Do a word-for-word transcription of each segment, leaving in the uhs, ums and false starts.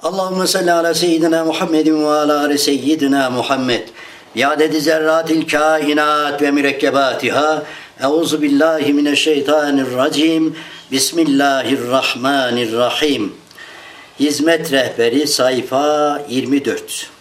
Allahümme salli ala seyyidina Muhammedin ve ala ali seyyidina Muhammed. Biadedi zerratil kainat ve mürekkebatiha. Euzu billahi mineşşeytanirracim. Bismillahirrahmanirrahim. Hizmet Rehberi sayfa yirmi dört.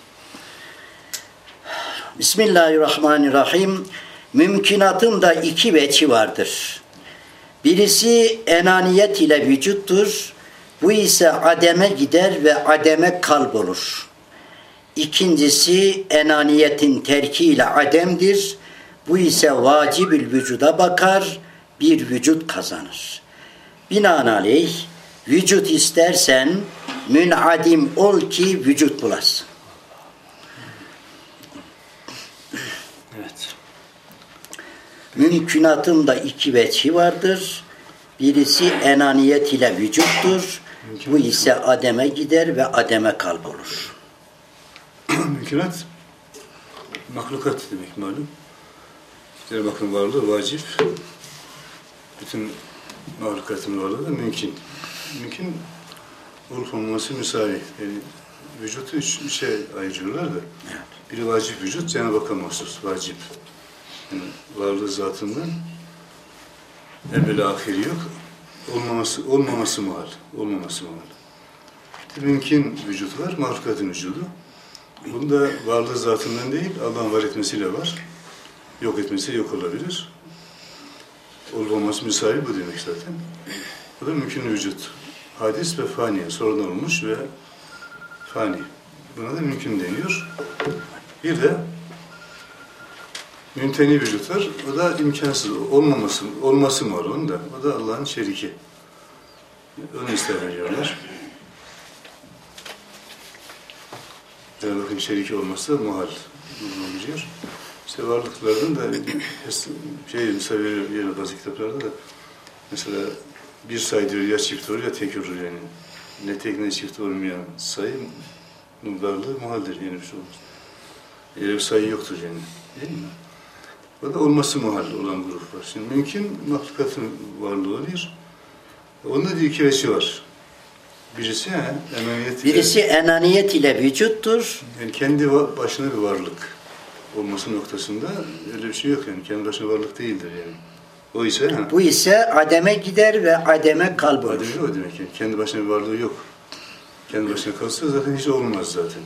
Bismillahirrahmanirrahim. Mümkünatın da iki veçi vardır. Birisi enaniyet ile vücuttur. Bu ise ademe gider ve ademe kalp olur. İkincisi enaniyetin terkiyle ademdir. Bu ise vacibül vücuda bakar, bir vücut kazanır. Binaenaleyh vücut istersen münadim ol ki vücut bulasın. Evet. Mümkünatın da iki veçhi vardır. Birisi enaniyet ile vücuttur. Bu ise ademe gider ve ademe kalp olur. Mümkünat, mahlukat demek malum. İşte bakın varlığı vacip. Bütün mahlukatın varlığı da mümkün. Mümkün olup olması müsavi. Yani vücutu üç üçe ayırıyorlar da. Biri vacip vücut, Cenab-ı Hakk'a mahsus, vacip. Yani varlığı zatından evveli ahiri yok. Olmaması, olmaması muhal. Olmaması muhal. İşte mümkün vücut var, mahlukatın vücudu. Bunda varlığı zatından değil, Allah'ın var etmesiyle var. Yok etmesi yok olabilir. Olmaması müsavi bu demek zaten. Bu da mümkün vücut. Hadis ve fani, sonradan olmuş ve fani. Buna da mümkün deniyor. Bir de mümteni vücut var. O da imkansız. Olmaması, olması var onun da. O da Allah'ın şeriki. Onu ister veriyorlar. Yani bakın şeriki olmazsa muhal oluyor. İşte varlıklardan da şey mesela veriyor bazı kitaplarda da mesela bir sayı diyor ya çift olur ya tek olur yani. Ne tek ne çift olmayan sayı varlığı muhaldir yani bir şey olmaz. Öyle bir sayı yoktur yani. Değil mi? O da olması muhal olan grup var. Şimdi mümkün mahlukatın varlığı bir. Onda da iki veçi var. Birisi he, enaniyet ile, Birisi enaniyet ile vücuttur. yani kendi başına bir varlık olması noktasında öyle bir şey yok yani. Kendi başına varlık değildir yani. O ise he, Bu ise ademe gider ve ademe kalp olur. ademi o demek yani. Kendi başına bir varlığı yok. Kendi başına kalsa zaten hiç olmaz zaten.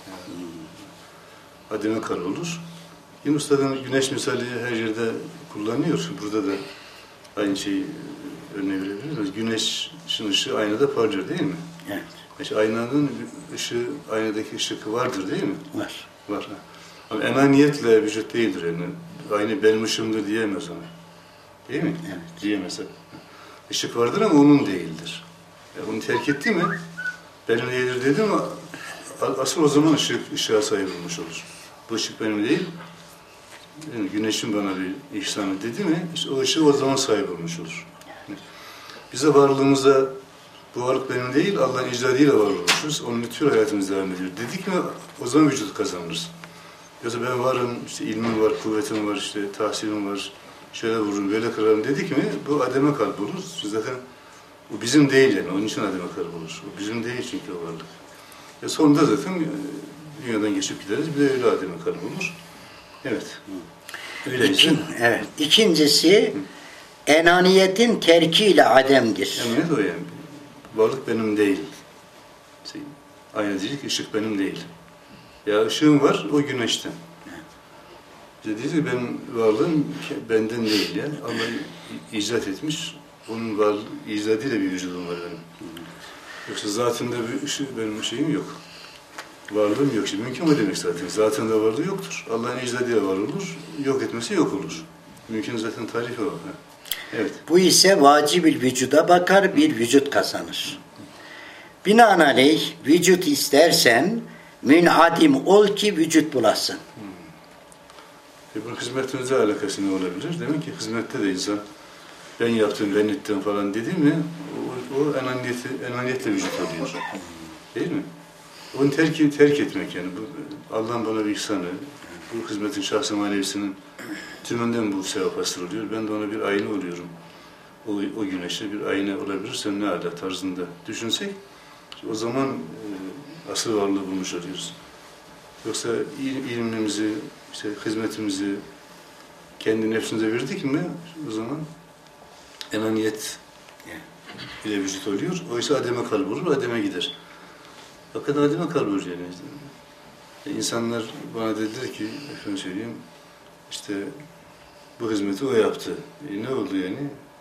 Ademe kal olur. Yine Ustad'ın güneş misali her yerde kullanıyor. Burada da aynı şeyi örneği verebiliriz. Güneşin ışığı aynada parlıyor değil mi? Evet. İşte aynanın ışığı, aynadaki ışığı vardır değil mi? Var. Var. Ama enaniyetle vücut değildir yani. Aynı benim ışığımdır diyemez ona. Değil mi? Evet. Diyemez. Işık vardır ama onun değildir. Yani onu terk etti mi, benim değildir dedi mi, asıl o zaman ışık, ışığa sahip olmuş olur. Bu ışık benim değil, yani güneşin bana bir ihsanı dedi mi, işte o ışığı o zaman sahip olmuş olur. Bize varlığımızda bu varlık benim değil, Allah'ın icadıyla var olmuşuz. Onun bütün hayatımız devam ediyor. Dedik mi o zaman vücut kazanırız. Yoksa ben varım, işte ilmim var, kuvvetim var, işte tahsilim var, şöyle vururum, böyle kırarım dedik mi bu ademe kalp olur. Zaten o bizim değil yani, onun için ademe kalp olur. O bizim değil çünkü o varlık. E sonunda zaten dünyadan geçip gideriz, bir de öyle ademe kalp olur. Evet. Öyleyse. İkin, evet. İkincisi enaniyetin terkiyle ademdir. Emaniyet o yani. Varlık benim değil. Şey, aynı diyecek, ışık benim değil. Ya ışığım var, o güneşten. Bize diyecek ki benim varlığım benden değil ya. Allah icat etmiş, onun varlığı, icadıyla bir vücudum var benim. Yoksa zatında bir ışık, benim şeyim yok. Varlığım yok. Şimdi mümkün o demek zaten. Zatında varlığı yoktur. Allah'ın icadıyla var olur, yok etmesi yok olur. Mümkün zaten tarifi o. Evet. Bu ise vacibül vücuda bakar, bir vücut kazanır. Binaenaleyh vücut istersen münadim ol ki vücut bulasın. Hmm. E bunun hizmetimizle alakası ne olabilir? Demek ki hizmette de insan ben yaptım, ben ettim falan dedi mi o, o enaniyeti, enaniyetle vücut alıyor. Değil mi? Onu terk, terk etmek yani. Allah'ın bana bir ihsanı, bu hizmetin şahs-ı manevisinin tümünden bu sevap hasıl oluyor. Ben de ona bir ayna oluyorum. O, o güneşe bir ayna olabilirse ne ala tarzında düşünsek, o zaman e, asıl varlığı bulmuş oluyoruz. Yoksa il, ilmimizi, işte hizmetimizi kendi nefsimize verdik mi o zaman enaniyet ile vücut oluyor. Oysa ademe kalbur, ademe gider. Fakat ademe kalbur yani. İnsanlar bana dediler ki, efendim söyleyeyim, işte bu hizmeti o yaptı. E ne oldu yani?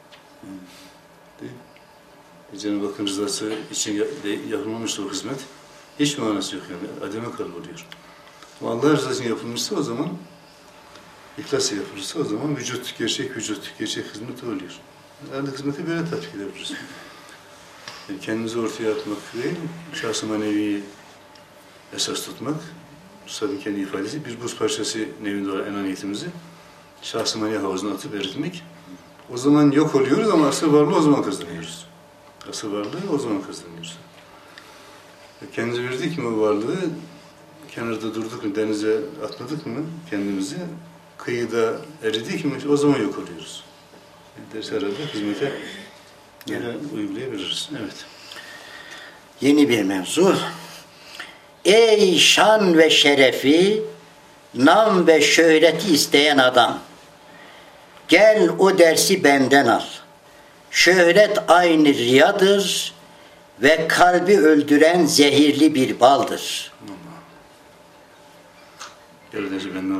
E Cenab-ı Hakk'ın rızası için yapılmamıştı o hizmet. Hiç manası yok yani. Ademe kalboluyor. Ama Allah rızası için yapılmışsa o zaman, ihlasla yapılırsa o zaman vücut, gerçek vücut, gerçek hizmet oluyor. Yani hizmeti böyle tatbik edebiliriz. Yani kendimizi ortaya atmak değil, şahs-ı maneviyi esas tutmak. Üstadın kendi ifadesi, bir buz parçası nevinde olan enaniyetimizi şahs-ı manevi havuzuna atıp eritmek. O zaman yok oluyoruz ama asıl varlığı o zaman kazanıyoruz. Asıl varlığı o zaman kazanıyoruz. Kendimize verdik mi o varlığı, kenarda durduk mu, denize atmadık mı kendimizi, kıyıda eridik mi o zaman yok oluyoruz. Ders herhalde hizmete yani uygulayabiliriz. Evet. Yeni bir mevzu. Ey şan ve şerefi, nam ve şöhreti isteyen adam, gel o dersi benden al. Şöhret aynı riyadır ve kalbi öldüren zehirli bir baldır. Gel o dersi benden al.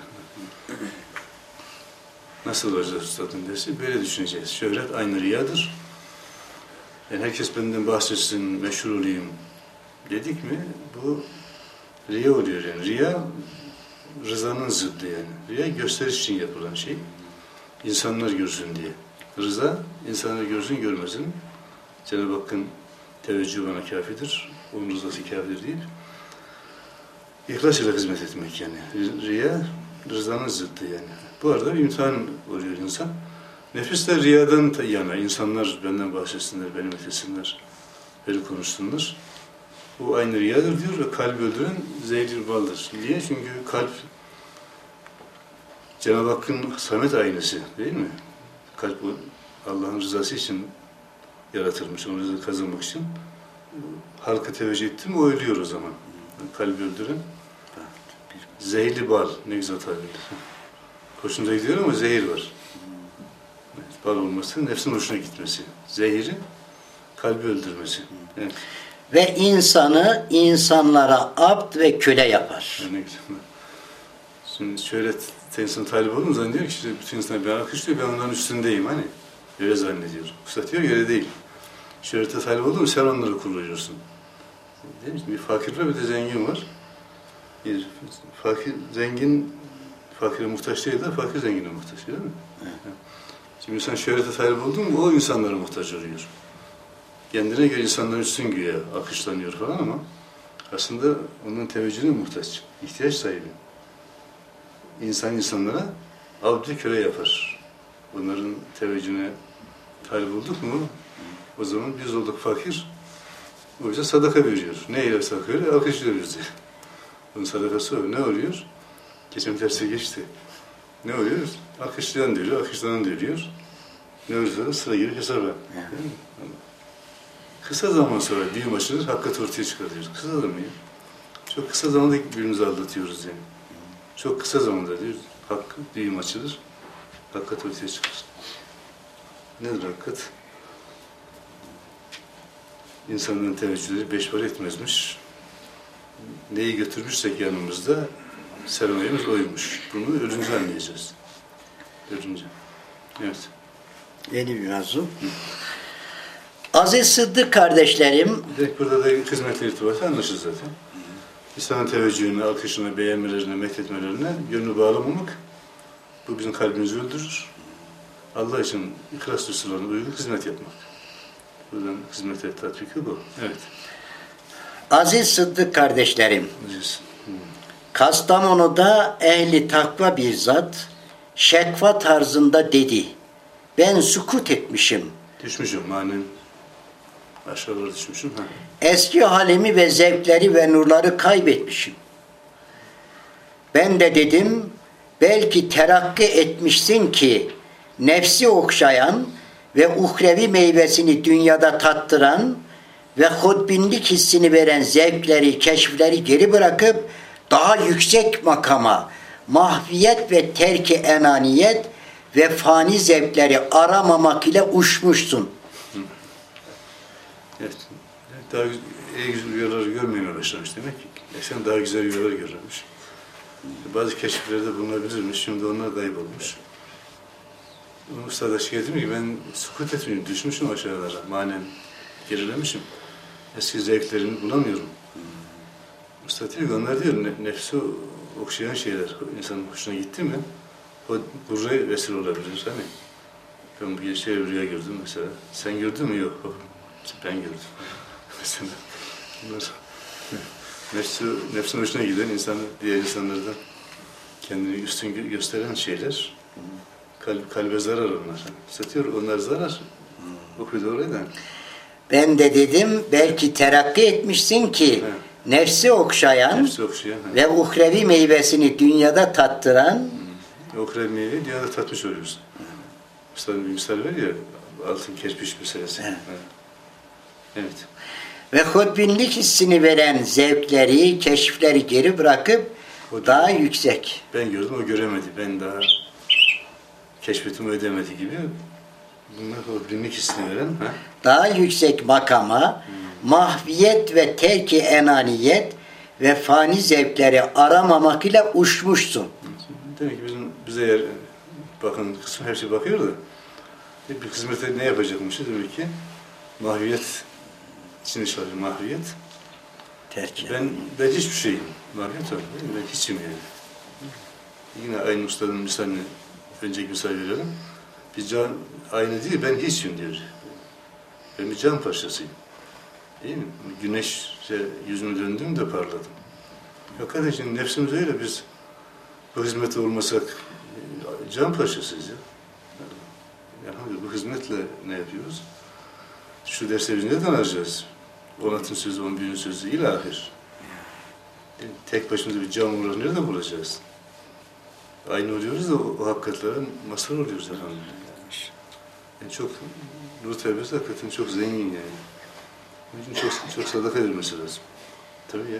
Nasıl olacağız üstadın dersi? Böyle düşüneceğiz. Şöhret aynı riyadır. Yani herkes benden bahsetsin, meşhur olayım dedik mi bu riya oluyor yani. Riya rızanın zıddı yani. Riya gösteriş için yapılan şey. İnsanlar görsün diye. Rıza insanlar görsün görmesin. Cenab-ı Hakk'ın teveccühü bana kafidir. Onun rızası kafidir değil. İhlas ile hizmet etmek yani. Riya rızanın zıddı yani. Bu arada bir imtihan oluyor insan. Nefis de riyadan yana. İnsanlar benden bahsetsinler, beni methetsinler, beni konuşsunlar. Bu aynı riyadır diyor ve kalbi öldüren zehirli baldır. Niye? Çünkü kalp Cenab-ı Hakk'ın samet aynısı değil mi? Kalp Allah'ın rızası için yaratılmış, onun rızası kazanmak için. Halka teveccüh etti mi o ölüyor o zaman. Kalbi öldüren zehirli bal. Ne güzel tabir. Hoşuna gidiyor ama zehir var. Evet, bal olması, nefsin hoşuna gitmesi. Zehiri kalbi öldürmesi. Evet. Ve insanı insanlara abd ve köle yapar. Ne güzel. Şimdi şöyle insan talip oldum zannediyor ki işte bütün insanlar beni alkışlıyor, ben onların üstündeyim hani. Öyle zannediyor. Üstad diyor öyle değil. Şöhrete talip oldun mu sen onları kullanıyorsun. Değil mi? Bir fakir var bir de zengin var. Bir fakir, zengin fakire muhtaç değil de fakir zengine muhtaç değil mi? Evet. Şimdi sen şöhrete talip oldun mu o insanlara muhtaç oluyor. Kendine göre insanların üstün güya akışlanıyor falan ama aslında onun teveccühüne muhtaç, ihtiyaç sahibi. İnsan insanlara abdü köle yapar. Bunların teveccühüne talip olduk mu o zaman biz olduk fakir. O yüzden sadaka veriyor. Ne ile sadaka veriyor? Alkışlıyoruz diye. Bunun sadakası o. Ne oluyor? Geçen terse geçti. Ne oluyor? Alkışlayan diyor, alkışlanan diyor. Ne oluyorsa sıra girip hesaba. Yani. Kısa zaman sonra düğüm açılır, hakikat ortaya çıkarıyor. Kısa zaman ya. Çok kısa zamanda birbirimizi aldatıyoruz yani. Çok kısa zamanda diyoruz, hak, düğüm açılır, hakikat ortaya çıkar. Nedir hakikat? İnsanların teveccühleri beş para etmezmiş. Neyi götürmüşsek yanımızda, sermayemiz oymuş. Bunu ölünce anlayacağız. Ölünce. Evet. Yeni bir mevzu. Aziz Sıddık kardeşlerim. Direkt burada da hizmetle irtibatı anlaşılır zaten. İnsanın teveccühüne, alkışına, beğenmelerine, methetmelerine gönlü bağlamamak, bu bizim kalbimizi öldürür. Allah için ihlas usullerine uygun hizmet yapmak. Buradan hizmete tatbiki bu. Evet. Aziz Sıddık kardeşlerim. Aziz. Hmm. Kastamonu'da ehli takva bir zat şekva tarzında dedi. Ben sukut etmişim. Düşmüşüm manen. Aşağılara düşmüşüm. Ha. Eski halimi ve zevkleri ve nurları kaybetmişim. Ben de dedim, belki terakki etmişsin ki nefsi okşayan ve uhrevi meyvesini dünyada tattıran ve hudbinlik hissini veren zevkleri, keşifleri geri bırakıp daha yüksek makama, mahviyet ve terki enaniyet ve fani zevkleri aramamak ile uçmuşsun. Evet. Daha iyi güzel rüyaları görmeye başlamış demek ki. Eskiden daha güzel rüyalar görürmüş. Bazı keşiflerde bulunabilirmiş, şimdi onlar kaybolmuş. Usta da şikayet ediyor ki ben sukut etmiyorum, düşmüşüm aşağılara, manen gerilemişim. Eski zevklerimi bulamıyorum. Usta diyor ki onlar diyor nefsi okşayan şeyler, insanın hoşuna gitti mi o buraya vesile olabilir. Hani ben bu şey rüya gördüm mesela. Sen gördün mü? Yok. Ben gördüm. Mesela bunlar nefsi, nefsin hoşuna giden insanı diğer insanlardan kendini üstün gösteren şeyler. Kalp, kalbe zarar onlar. Satıyor, onlar zarar. Okuyor oraya da. Ben de dedim belki terakki etmişsin ki He. nefsi okşayan, Nefsi okşayan ve uhrevi meyvesini dünyada tattıran. Hı. Uhrevi meyveyi dünyada tatmış oluyorsun. Üstadın bir misal ver ya, altın kerpiç meselesi. He. Evet. Ve hudbinlik hissini veren zevkleri, keşifleri geri bırakıp Hudbin. daha yüksek. Ben gördüm, o göremedi. Ben daha keşfetimi ödemedi gibi. Bunlar hudbinlik hissini veren. Ha? Daha yüksek makama, hmm. mahviyet ve terki enaniyet ve fani zevkleri aramamak ile uçmuşsun. Demek ki bizim, bize eğer bakın kısmı her şey bakıyor da bir hizmete ne yapacakmışız demek ki mahviyet için çalışıyor, mahviyet. Terki. Ben, ben hiçbir şeyim. Mahviyet var. Ben hiçim yani. Yine aynı ustanın misalini önceki misal verelim. Bir can aynı değil, ben hiçim diyor. Ben bir can parçasıyım. Değil mi? Güneşe yüzümü döndüğümde parladım. Hakikaten şimdi nefsimiz öyle, biz bu hizmete olmasak can parçasıyız ya. Yani bu hizmetle ne yapıyoruz? Şu derse biz neden alacağız? Onatın sözü, on birin sözü ilahir. Yani tek başımıza bir can olarak nerede bulacağız? Aynı oluyoruz da o, o hakikatlerin mazhar oluyoruz elhamdülillah. Yani çok, Nur Terbiyesi hakikaten çok zengin yani. Onun için çok, çok sadaka edilmesi lazım. Tabii ya.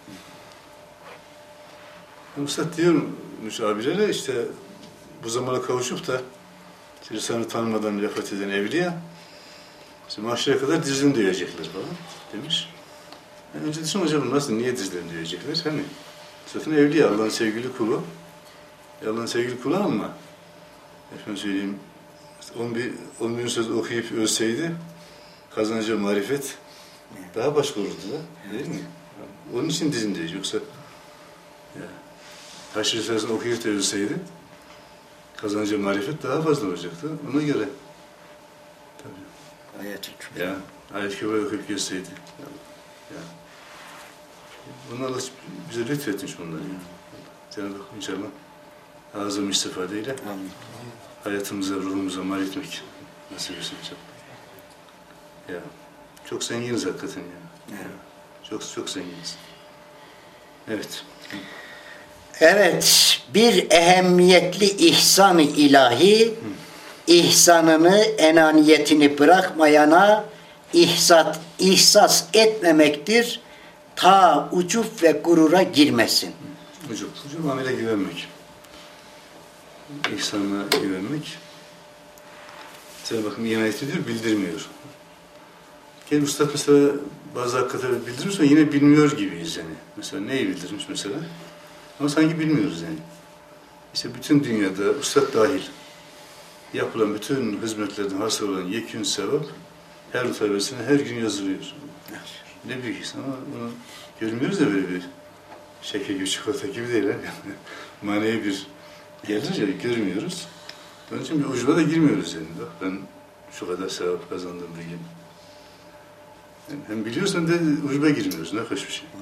Üstad diyormuş abilere işte bu zamana kavuşup da Risale-i tanımadan vefat eden evliya işte mahşere kadar dizlerini döyecekler falan demiş. Yani önce düşünün hocam nasıl, niye dizlerini döyecekler? Hani zaten evliya, Allah'ın sevgili kulu. Allah'ın sevgili kulu ama efendim söyleyeyim on bin söz okuyup ölseydi kazanacağı marifet daha başka olurdu da, değil mi? Onun için dizim diyecek, yoksa ya, Haşr Risalesi'ni okuyup da ölseydi kazanacağı marifet daha fazla olacaktı. Ona göre tabii. Ayet-i Ya, ayet-i kübra okuyup geçseydi. Ya, ya. Bunu Allah bize lütfetmiş bunları. Ya. Cenab-ı Hak inşallah azam istifadeyle hayatımıza, ruhumuza mal etmek nasip etsin inşallah. Ya, çok zenginiz hakikaten ya. Ya. Çok çok zenginiz. Evet. Evet, bir ehemmiyetli ihsan-ı ilahi, Hı. ihsanını, enaniyetini bırakmayana ihsat, ihsas etmemektir, ta ucup ve gurura girmesin. Ucup, ucup amele güvenmek. İhsanına güvenmek. Mesela bakın ihanet ediyor, bildirmiyor. Gel Üstad mesela bazı hakikatleri bildirirse yine bilmiyor gibiyiz yani. Mesela neyi bildirmiş mesela? Ama sanki bilmiyoruz yani. İşte bütün dünyada, Üstad dahil, yapılan bütün hizmetlerden hasıl olan yekün sevap her rutabesine her gün yazılıyor. Ne büyük his ama bunu görmüyoruz da böyle bir şeker gibi, çikolata gibi değil. Yani. Manevi bir gelir ya, görmüyoruz. Onun için bir ucuba da girmiyoruz yani. Bak ben şu kadar sevap kazandım bir gün. Yani hem biliyorsan da ucuba girmiyoruz. Ne hoş bir şey.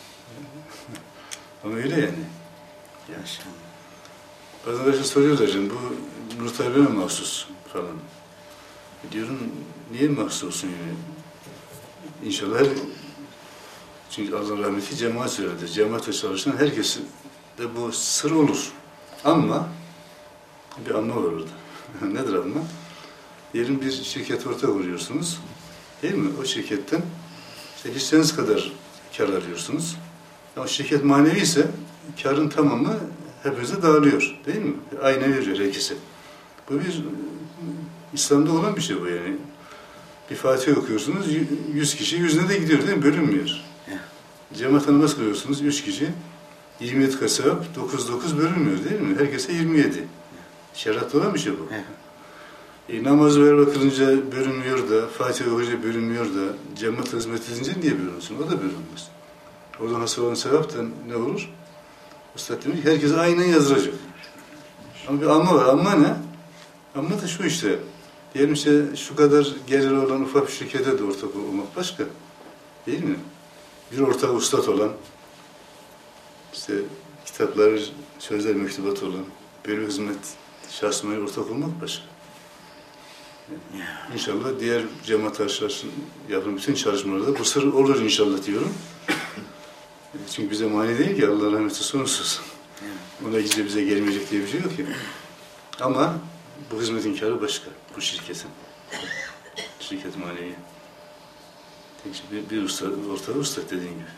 Ama öyle yani. Ya. Bazen arkadaşlar soruyorlar canım, bu Nur Tayyibe mi mahsus falan. E diyorum, niye mahsusun yani? İnşallah her, çünkü Allah rahmeti cemaat söyledi. Cemaatle çalışan herkesi de bu sır olur. Ama bir anma var orada. Nedir anma? Diyelim bir şirket ortak oluyorsunuz. Değil mi? O şirketten işte hisseniz kadar kar alıyorsunuz. Ama şirket manevi ise karın tamamı hepinize dağılıyor. Değil mi? Aynen veriyor herkese. Bu bir İslam'da olan bir şey bu yani. Bir Fatiha okuyorsunuz, yüz kişi yüzüne de gidiyor değil mi? Bölünmüyor. Cemaat namaz kılıyorsunuz, üç kişi. yirmi yedi kasap, dokuz dokuz bölünmüyor değil mi? Herkese yirmi yedi. Şeriatta olan bir şey bu. E, namazı ver bakılınca bölünmüyor da, Fatiha okuyunca bölünmüyor da, cemaat hizmet edince niye bölünsün? O da bölünmez. Oradan hasıl olan sevap da ne olur? Üstad demiş ki herkese aynen yazdıracak. Ama bir amma var. Amma ne? Amma da şu işte. Diyelim işte şu kadar geliri olan ufak bir şirkete de ortak olmak başka. Değil mi? Bir ortak ustad olan, işte kitapları, sözler, mektubat olan, böyle hizmet şahsına ortak olmak başka. Yani inşallah diğer cemaat arkadaşlar yapılan bütün çalışmalarda bu sır olur inşallah diyorum. Çünkü bize mani değil ki, Allah rahmeti sonsuz. Ona gizli bize gelmeyecek diye bir şey yok ki. Ama bu hizmetin karı başka, bu şirketin. Şirket manevi. Bir, bir usta, ortağı usta dediğin gibi.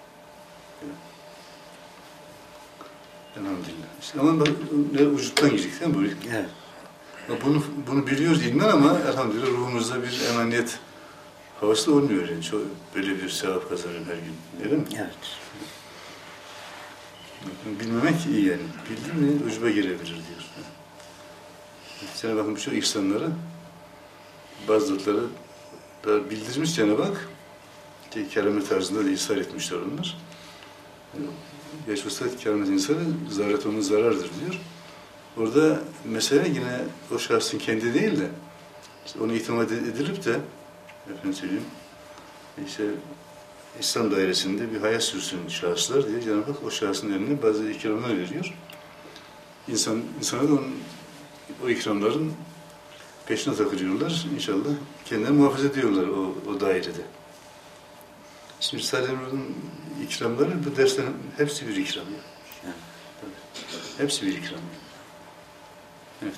Elhamdülillah. İşte ama bak, ne vücuttan girecek değil mi bu? Evet. Bunu, bunu biliyoruz ilmen ama elhamdülillah ruhumuzda bir emaniyet havası da olmuyor yani. Çok, böyle bir sevap kazanıyorum her gün. Öyle mi? Evet. Bilmemek iyi yani. Bildin mi ucuba gelebilir diyor. Cenab-ı Hakk'ın birçok ihsanları, bazı zatları da bildirmiş Cenab-ı Hak. Ki keramet tarzında da ishar etmişler onlar. Gerçi usta keramet insanı zaret onun zarardır diyor. Orada mesele yine o şahsın kendi değil de işte ona itimat edilip de efendim söyleyeyim işte İslam dairesinde bir hayat sürsün şahıslar diye Cenab-ı Hak o şahsın eline bazı ikramlar veriyor. İnsan, insana da onun, o ikramların peşine takılıyorlar. İnşallah kendilerini muhafaza ediyorlar o, o dairede. Şimdi Risale-i ikramları bu derslerin hepsi bir ikram. Yani. Hepsi bir ikram. Evet.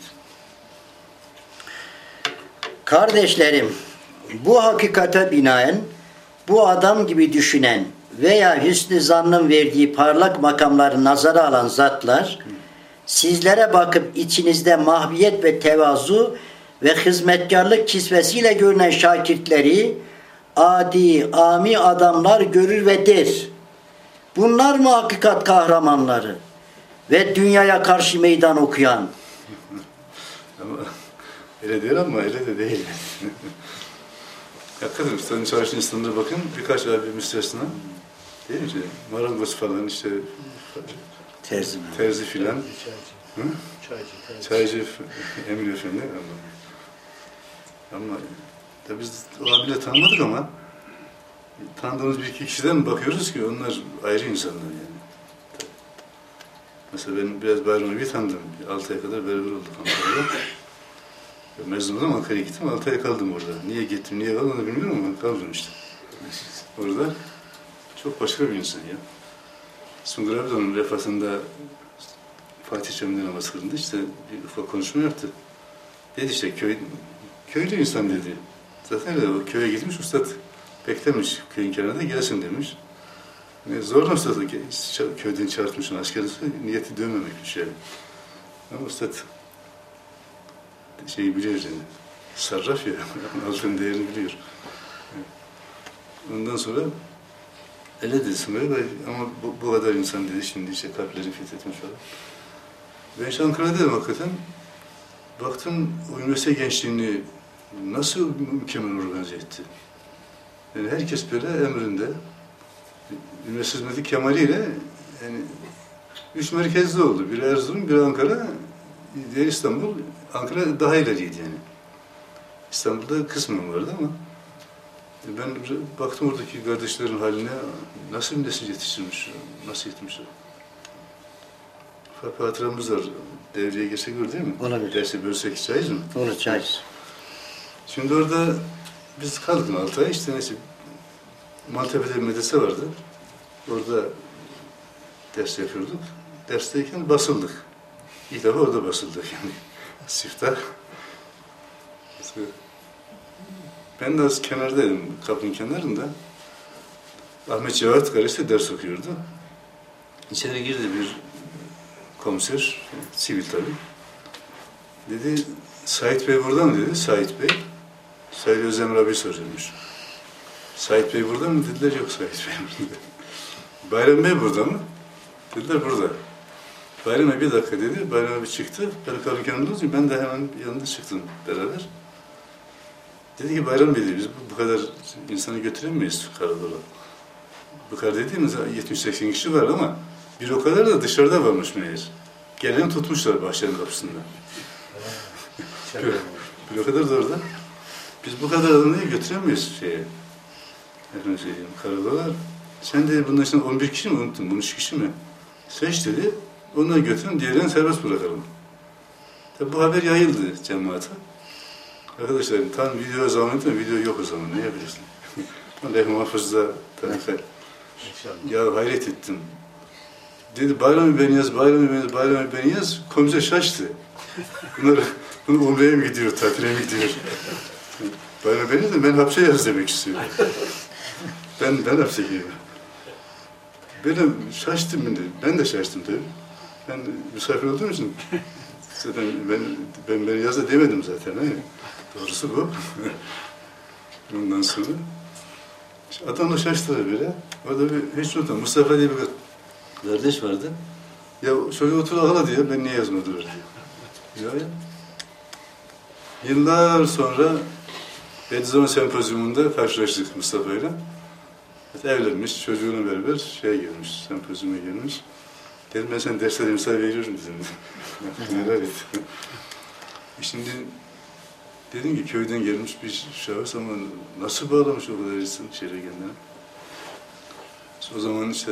Kardeşlerim, bu hakikate binaen bu adam gibi düşünen veya hüsnü zannın verdiği parlak makamları nazara alan zatlar sizlere bakıp içinizde mahviyet ve tevazu ve hizmetkarlık kisvesiyle görünen şakirtleri adi, ami adamlar görür ve der. Bunlar mı hakikat kahramanları ve dünyaya karşı meydan okuyan? Ama öyle değil ama öyle de değil. Hakikaten ustanın çalıştığı insanlara bakın, birkaç abi müstesna. Değil mi? İşte, marangoz falan işte, terzi, terzi filan. Çaycı. Çaycı, Çaycı Emir Efendi. Ama, ama da biz o abiyle tanımadık ama tanıdığımız bir iki kişiden bakıyoruz ki onlar ayrı insanlar yani. Mesela ben biraz Bayram Abi'yi tanıdım. altı aya kadar beraber olduk Ankara'da. Mezun oldum, Ankara'ya gittim. altı ay kaldım orada. Niye gittim, niye kaldım onu bilmiyorum ama kaldım işte. Orada çok başka bir insan ya. Sungur abi de onun vefatında Fatih Camii'nde namaz kılındı. İşte bir ufak konuşma yaptı. Dedi işte köy, köylü insan dedi. Zaten öyle o köye gitmiş ustad. Beklemiş köyün kenarında gelsin demiş. Zorla ustadı köyden çağırtmışsın askerisi. Niyeti dönmemekmiş yani. Ama ustad şeyi biliyor yani. Sarraf ya. Altın değerini biliyor. Ondan sonra öyle dedi Sungur ama bu, bu kadar insan dedi şimdi işte kalplerini fethetmiş falan. Ben işte Ankara'da dedim hakikaten. Baktım o üniversite gençliğini nasıl mükemmel organize etti. Yani herkes böyle emrinde. Üniversite hizmeti kemaliyle yani üç merkezde oldu. Biri Erzurum, biri Ankara, diğer İstanbul. Ankara daha ileriydi yani. İstanbul'da kısmen vardı ama ben baktım oradaki kardeşlerin haline nasıl bir nesil yetiştirmiş, nasıl yetmişler. Ufak hatıramız var. Devreye girsek olur değil mi? Olabilir. Dersi bölsek cahiz mi? Olur, cahiz. Şimdi orada biz kaldık altı ay. İşte neyse Maltepe'de bir medrese vardı. Orada ders yapıyorduk. Dersteyken basıldık. İlk defa orada basıldık yani. Siftah. Ben de az kenardaydım, kapının kenarında. Ahmet Cevat kardeşi ders okuyordu. İçeri girdi bir komiser, sivil tabii. Dedi, Sait Bey burada mı dedi, Sait Bey. Sait Özdemir abi soruyormuş. Sait Bey burada mı dediler, yok Sait Bey burada. Bayram Bey burada mı? Dediler burada. Bayram Bey bir dakika dedi, Bayram abi çıktı. Ben kalırken yanında olunca ben de hemen yanında çıktım beraber. Dedi ki Bayram Bey dedi, biz bu, bu kadar insanı götüremeyiz Karadol'a. Bu kadar dediğimiz yetmiş seksen kişi var ama bir o kadar da dışarıda varmış meğer. Gelen tutmuşlar bahçenin kapısında. bir, bir o kadar da orada. Biz bu kadar adamı götüremeyiz şeye. Efendim söyleyeyim, Karadol'a. Sen dedi bundan sonra on bir kişi mi unuttun, on üç kişi mi? Seç dedi, onları götürün, diğerlerini serbest bırakalım. Tabi bu haber yayıldı cemaate. Arkadaşlar tam video zamanı da video yok o zaman, ne yapıyorsun? Allah muhafızda tarife. Ya hayret ettim. Dedi Bayram beni yaz, Bayram beni yaz, Bayram beni yaz. Komiser şaştı. Bunlar, bunu umreye mi gidiyor, tatile mi gidiyor? Bayram beni de ben hapse yaz demek istiyorum. Ben, ben hapse giriyorum. Böyle şaştım ben de. Ben de şaştım tabii. Ben misafir olduğum için zaten ben, ben beni yaz da demedim zaten. He. Doğrusu bu. Ondan sonra adam da şaştı böyle. Orada bir hiç unutmam. Mustafa diye bir kardeş vardı. Ya şöyle otur ağla diye ben niye yazmadım diyor. Ya ya. Yıllar sonra Bediüzzaman Sempozyumunda karşılaştık Mustafa ile. Evlenmiş, çocuğunu beraber şeye girmiş, sempozyuma girmiş. Dedim ben sen dersleri misal veriyorum dedim. Neler et. Şimdi dedim ki köyden gelmiş bir şahıs ama nasıl bağlamış o kadar insan şehre kendine. O zaman işte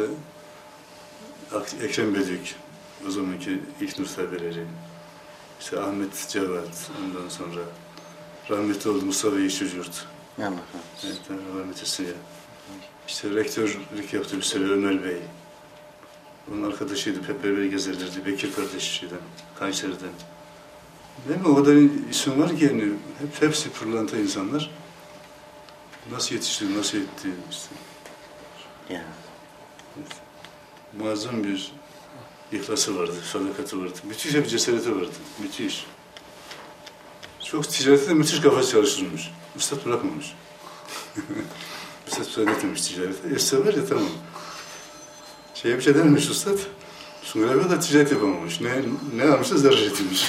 Ekrem Bedük, o zamanki ilk nur tabeleri, işte Ahmet Cevat, ondan sonra rahmetli oldu Mustafa Yeşilyurt. Allah evet, rahmet etsin ya. İşte rektörlük yaptı bir sene Ömer Bey. Onun arkadaşıydı, hep beraber gezerlerdi. Bekir kardeşiydi, Kayseri'den. Değil mi? O kadar isim var ki yani, hep, hepsi pırlanta insanlar. Nasıl yetişti, nasıl etti işte. Ya. Evet. Muazzam bir ihlası vardı, sadakati vardı. Müthiş bir cesareti vardı, müthiş. Çok ticarette de müthiş kafası çalıştırmış. Üstad bırakmamış. Üstad söyletmemiş ticarete. Üstad var ya tamam. Şeye bir şey dememiş Üstad. Sungur da ticaret yapamamış. Ne, ne almışsa zarar etmiş.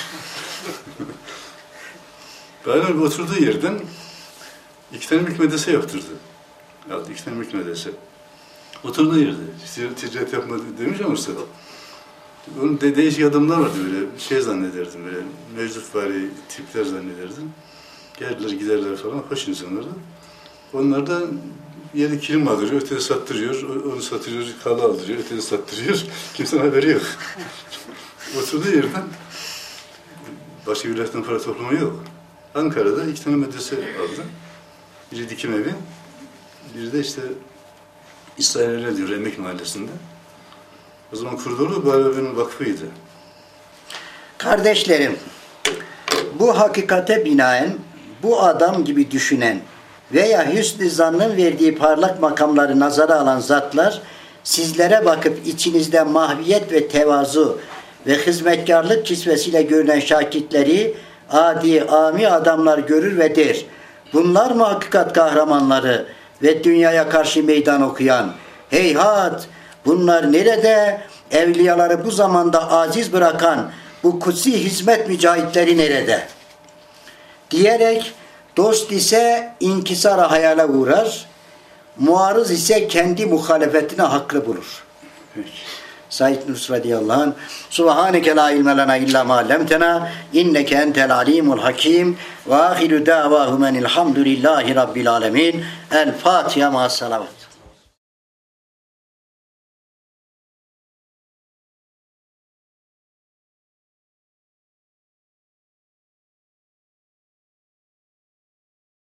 Bayram oturduğu yerden iki tane mülk medrese yaptırdı. Aldı iki tane mülk medrese. Oturduğu yerde. Ticaret yapmadı demiş ama Üstad. Onun de değişik adamlar vardı böyle. Şey zannederdim böyle. Meczup-vari tipler zannederdim. Geldiler giderler falan. Hoş insanlardı. Onlar da yeri kilim aldırıyor, ötede sattırıyor, onu satıyor, kalı aldırıyor, ötede sattırıyor. Kimsenin haberi yok. Oturduğu yerden başka vilayetten para toplama yok. Ankara'da iki tane medrese aldı. Biri dikim evi, biri de işte İsrail'e diyor, Emek Mahallesi'nde. O zaman kurduğu Bayram Vakfı'ydı. Kardeşlerim, bu hakikate binaen bu adam gibi düşünen veya hüsnü zannın verdiği parlak makamları nazara alan zatlar sizlere bakıp içinizde mahviyet ve tevazu ve hizmetkarlık kisvesiyle görünen şakitleri adi, ami adamlar görür ve der. Bunlar mı hakikat kahramanları ve dünyaya karşı meydan okuyan? Heyhat! Bunlar nerede? Evliyaları bu zamanda aciz bırakan bu kutsi hizmet mücahitleri nerede? Diyerek dost ise inkisara hayale uğrar, muarız ise kendi muhalefetine haklı bulur. Said Nursi radıyallahu anh Subhaneke la ilme lena illa ma allamtena inneke entel alimul hakim ve ahiru da'vahumen elhamdülillahi rabbil alemin. El Fatiha ma'as salavat.